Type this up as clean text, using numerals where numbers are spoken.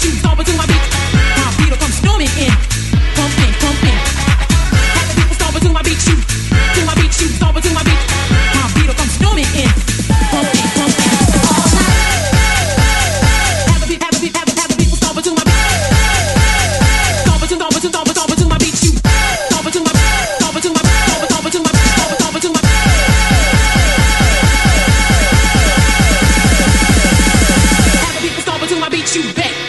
you stomp to my beat. My beat will come storming in. Pump in, pump in. Have the people stomp to my beat, you. To my beat, you stomp to my beat. My beat will come storming in. Pump in, pump in. All night. Have the people stomp to my beat. Stomp to my beat, you. Stomp to my beat. Stomp to my beat. Stomp to my beat. Stomp to my beat. Have the people stomp to my beat, you bet.